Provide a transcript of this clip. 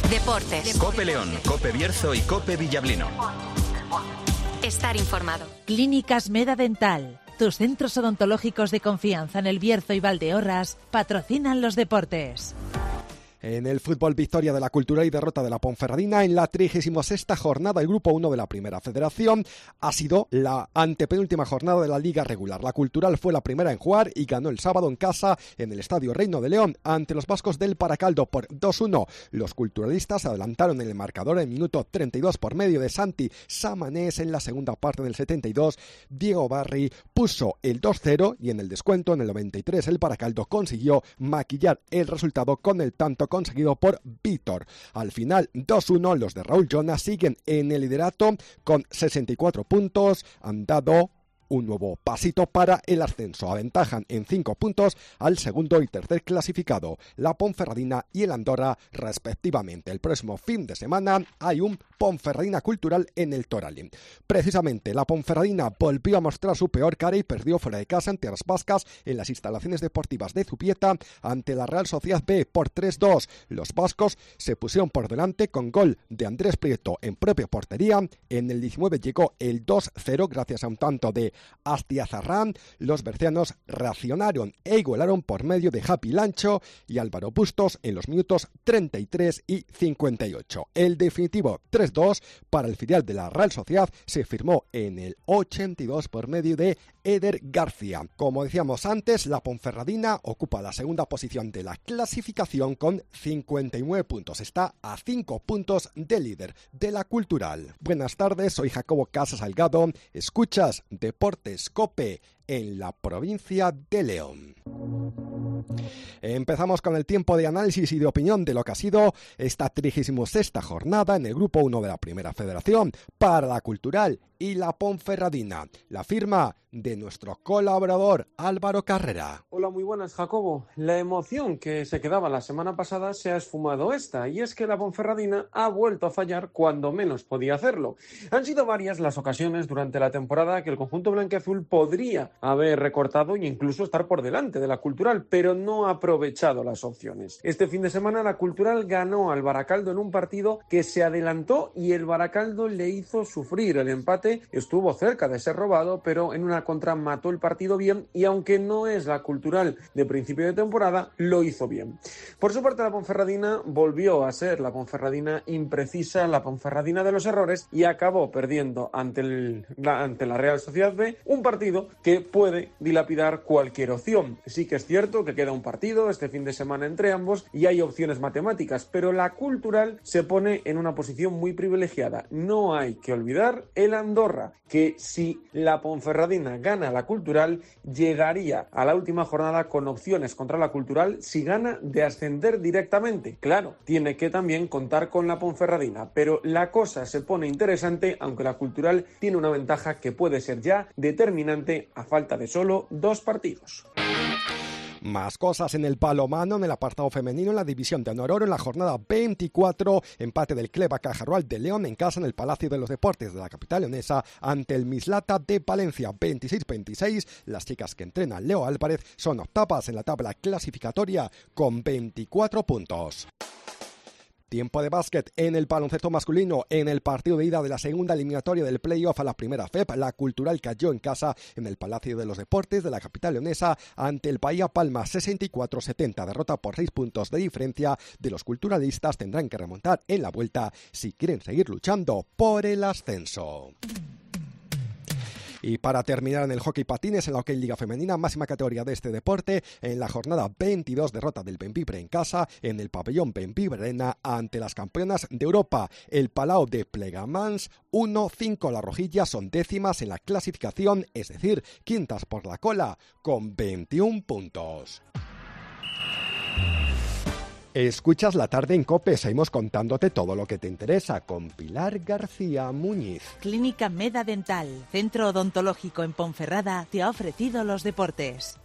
Deportes. COPE León, COPE Bierzo y COPE Villablino. Estar informado. Clínicas Meda Dental. Tus centros odontológicos de confianza en El Bierzo y Valdeorras patrocinan los deportes. En el fútbol, victoria de la Cultural y derrota de la Ponferradina en la 36ª jornada del Grupo 1 de la Primera Federación. Ha sido la antepenúltima jornada de la Liga regular. La Cultural fue la primera en jugar y ganó el sábado en casa en el Estadio Reino de León ante los vascos del Paracaldo por 2-1. Los culturalistas se adelantaron en el marcador en el minuto 32 por medio de Santi Samanés. En la segunda parte del 72, Diego Barri puso el 2-0 y en el descuento en el 93 el Paracaldo consiguió maquillar el resultado con el tanto conseguido por Víctor. Al final, 2-1, los de Raúl Jonas siguen en el liderato con 64 puntos. Han dado un nuevo pasito para el ascenso. Aventajan en 5 puntos al segundo y tercer clasificado, la Ponferradina y el Andorra, respectivamente. El próximo fin de semana hay un Ponferradina Cultural en el Toralín. Precisamente, la Ponferradina volvió a mostrar su peor cara y perdió fuera de casa ante las vascas en las instalaciones deportivas de Zubieta ante la Real Sociedad B por 3-2. Los vascos se pusieron por delante con gol de Andrés Prieto en propia portería. En el 19 llegó el 2-0 gracias a un tanto de Astiazarrán. Los bercianos reaccionaron e igualaron por medio de Happy Lancho y Álvaro Bustos en los minutos 33 y 58. El definitivo 3-2 para el filial de la Real Sociedad se firmó en el 82 por medio de Eder García. Como decíamos antes, la Ponferradina ocupa la segunda posición de la clasificación con 59 puntos. Está a 5 puntos del líder de la Cultural. Buenas tardes, soy Jacobo Casas Salgado. Escuchas Deportes COPE en la provincia de León. Empezamos con el tiempo de análisis y de opinión de lo que ha sido esta 36ª jornada en el Grupo 1 de la Primera Federación para la Cultural y la Ponferradina. La firma de nuestro colaborador Álvaro Carrera. Hola, muy buenas, Jacobo. La emoción que se quedaba la semana pasada se ha esfumado esta, y es que la Ponferradina ha vuelto a fallar cuando menos podía hacerlo. Han sido varias las ocasiones durante la temporada que el conjunto blanquiazul podría haber recortado e incluso estar por delante de la Cultural, pero no ha aprovechado las opciones. Este fin de semana la Cultural ganó al Baracaldo en un partido que se adelantó y el Baracaldo le hizo sufrir. El empate estuvo cerca de ser robado, pero en una contra mató el partido bien, y aunque no es la Cultural de principio de temporada, lo hizo bien. Por su parte, la Ponferradina volvió a ser la Ponferradina imprecisa, la Ponferradina de los errores, y acabó perdiendo ante la Real Sociedad B, un partido que puede dilapidar cualquier opción. Sí que es cierto que queda un partido este fin de semana entre ambos y hay opciones matemáticas, pero la Cultural se pone en una posición muy privilegiada. No hay que olvidar el Andorra, que si la Ponferradina gana la Cultural, llegaría a la última jornada con opciones contra la Cultural si gana de ascender directamente. Claro, tiene que también contar con la Ponferradina, pero la cosa se pone interesante, aunque la Cultural tiene una ventaja que puede ser ya determinante a falta de solo 2 partidos. Más cosas en el balonmano en el apartado femenino en la división de honor oro en la jornada 24, empate del Cleva Cajarrual de León en casa en el Palacio de los Deportes de la capital leonesa ante el Mislata de Palencia 26-26. Las chicas que entrenan Leo Álvarez son octavas en la tabla clasificatoria con 24 puntos. Tiempo de básquet en el baloncesto masculino. En el partido de ida de la segunda eliminatoria del playoff a la primera FEP, la Cultural cayó en casa en el Palacio de los Deportes de la capital leonesa ante el Bahía Palma 64-70. Derrota por 6 puntos de diferencia de los culturalistas. Tendrán que remontar en la vuelta si quieren seguir luchando por el ascenso. Y para terminar en el hockey patines, en la Hockey Liga Femenina, máxima categoría de este deporte, en la jornada 22, derrota del Bembibre en casa, en el pabellón Bembibrena, ante las campeonas de Europa, el Palau de Plegamans, 1-5. Las rojillas son décimas en la clasificación, es decir, quintas por la cola, con 21 puntos. Escuchas La Tarde en COPE, seguimos contándote todo lo que te interesa con Pilar García Muñiz. Clínica Meda Dental, centro odontológico en Ponferrada, te ha ofrecido los deportes.